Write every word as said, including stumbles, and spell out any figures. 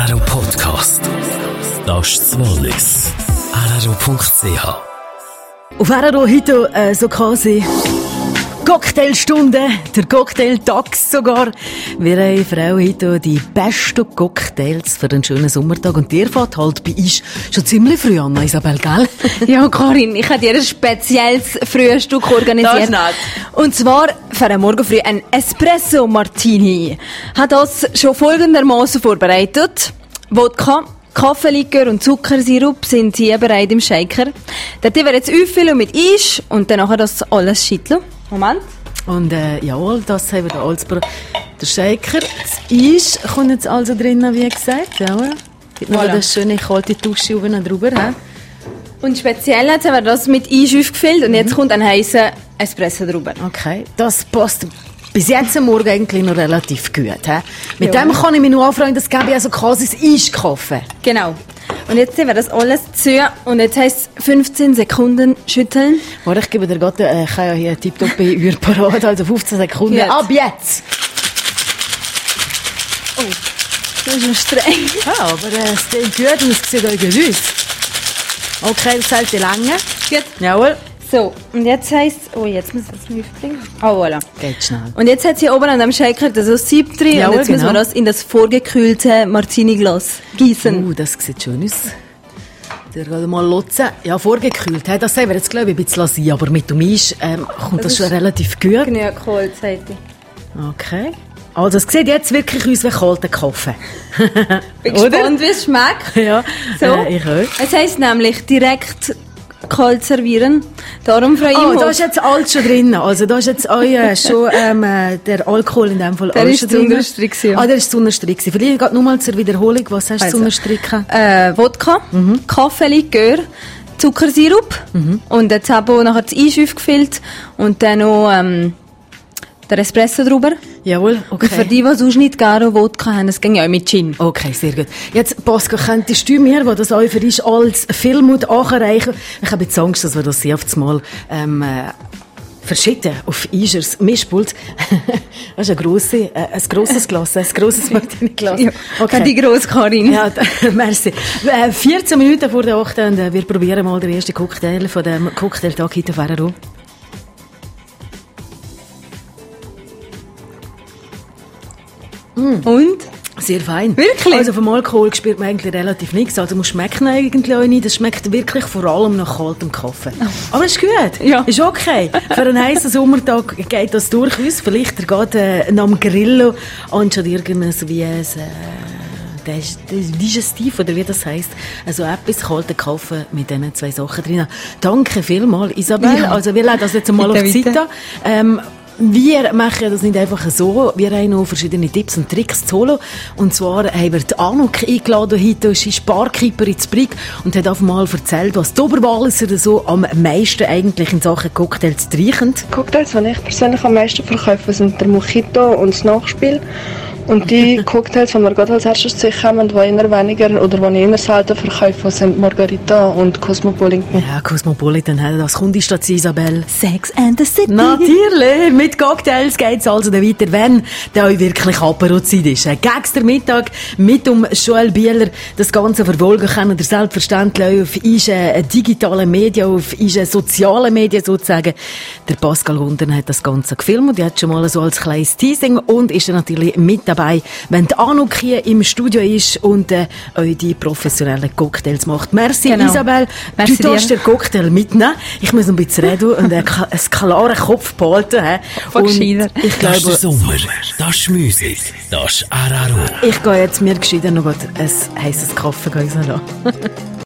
R R O Podcast. Das ist das Wallis. R R O Punkt C H. Auf R R O heute äh, so quasi Cocktailstunde, der Cocktailtag sogar. Wir haben Frau heute die besten Cocktails für einen schönen Sommertag und die fährt halt bei uns schon ziemlich früh an, Isabel, gell? Ja, Karin, ich habe dir ein spezielles Frühstück organisiert. Das ist nett. Und zwar für einen Morgen früh ein Espresso Martini. Hat das schon folgendermaßen vorbereitet. Wodka, Kaffeelikör und Zuckersirup sind hier bereit im Shaker. Dort werden wir jetzt auffüllen mit Eis und dann nachher das alles schütteln. Moment. Und äh, jawohl, das haben wir da alles. Der Shaker, das Eis kommt jetzt also drinnen, wie gesagt. Jawohl. Gibt noch Voilà. eine schöne kalte Dusche oben drüber. He? Und speziell jetzt haben wir das mit Eis aufgefüllt und jetzt kommt ein heißer Espresso drüber. Okay, das passt bis jetzt am Morgen eigentlich noch relativ gut. He? Mit Ja. dem kann ich mich nur anfreuen, das gebe ich also quasi das Eiskaffee. Genau. Und jetzt sehen wir das alles zu und jetzt heisst es fünfzehn Sekunden schütteln. Warte, ich gebe dir gerade, äh, ich habe ja hier tiptop bei Uhr parat, also fünfzehn Sekunden. Jetzt. Ab jetzt! Oh, das ist noch streng. Ja, aber äh, es sieht gut und es sieht euch gut aus. Okay, das hält die Länge. Gut. Jawohl. So, und jetzt heisst es... Oh, jetzt muss ich das nicht aufbringen. Ah, oh, voilà. Geht schnell. Und jetzt hat sie oben an dem Shaker das Sieb drin Jawohl, und jetzt müssen wir genau. das in das vorgekühlte Martini-Glas gießen. Uh, das sieht schön aus. Der geht mal lotzen. Ja, vorgekühlt. He? Das sehen wir jetzt, glaube ich, ein bisschen lassen. Aber mit dem Eis ähm, kommt das, Das schon ist relativ gut. Genug geholt, sagt ich. Okay. Also, es sieht jetzt wirklich aus wie kalter Kaffee. Bin Oder? gespannt, wie es schmeckt. Ja, So. äh, ich auch. Es heisst nämlich direkt kalt servieren. Darum freue ich Oh, mich. da ist jetzt alles schon drin. Also da ist jetzt euer schon ähm, äh, der Alkohol in dem Fall Der alles ist schon zu drin. Unterstrich gewesen. Ah, der ist zu Unterstrich gewesen. Vielleicht gerade nur mal zur Wiederholung. Was hast du Also, zu Unterstrich gehabt? Äh, Wodka, Mhm. Kaffeelikör, Zuckersirup und jetzt habe ich nachher das Eis aufgefüllt und dann noch ähm, der Espresso drüber. Jawohl, okay. Und für die, die sonst nicht gerne Wodka haben, das ging ja auch mit Gin. Okay, sehr gut. Jetzt, Pascal, könntest du mir, wo das auch für dich als Film anreichen? Ich habe jetzt Angst, dass wir das sehr oft mal ähm, äh, verschieden auf Eisers Mischpult. Das ist ein, grosse, äh, ein grosses Glas, ein grosses Martini-Glas. Ja, okay. Die grosse Karin. Ja, da, merci. Äh, vierzehn Minuten vor der acht und äh, wir probieren mal den ersten Cocktail von dem Cocktailtag heute auf R R O. Und? Sehr fein. Wirklich? Also vom Alkohol spürt man eigentlich relativ nichts. Also man schmeckt ihn eigentlich auch nicht. Das schmeckt wirklich vor allem nach kaltem Kaffee. Aber ist gut. Ja. Ist okay. Für einen heißen Sommertag geht das durchaus. Vielleicht geht äh, nach dem Grillo anstatt irgendwas wie ein äh, Digestiv, oder wie das heisst. Also etwas kalten Kaffee mit diesen zwei Sachen drin. Danke vielmals, Isabel. Ja. Also wir laden das jetzt mal Bitte, auf die bitte. Seite. Ähm, Wir machen das nicht einfach so. Wir haben noch verschiedene Tipps und Tricks zu holen. Und zwar haben wir die Anuk eingeladen heute. Sie ist Barkeeper in Zbrig und hat einfach mal erzählt, was die Oberwalliser so am meisten eigentlich in Sachen Cocktails trinken. Cocktails, die ich persönlich am meisten verkaufe, sind der Mojito und das Nachspiel. Und die Cocktails, die wir gerade als erstes zu sich haben, die eher weniger oder die ich eher selten verkaufe, sind Margarita und Cosmopolitan. Ja, Cosmopolitan, das kommt ist das, Isabel. Sex and the City. Natürlich, mit Cocktails geht's also dann weiter, wenn da euch wirklich Aperozeit ist. Gegen den Mittag mit dem Joel Bieler das Ganze verfolgen können, ihr selbstverständlich auf unseren digitalen Medien, auf unseren sozialen Medien sozusagen. Der Pascal Wundern hat das Ganze gefilmt und hat schon mal so als kleines Teasing und ist dann natürlich mit dabei, wenn die Anuk hier im Studio ist und äh, euch die professionellen Cocktails macht. Merci, Genau. Isabel. Merci du darfst dir. den Cocktail mitnehmen. Ich muss noch ein bisschen reden und einen, einen klaren Kopf behalten. He. Voll Und gescheiter. ich Das ist der glaube, Sommer. Das ist Musik. Das ist R R O. ich gehe jetzt mir gescheiter noch ein heißes Kaffee holen.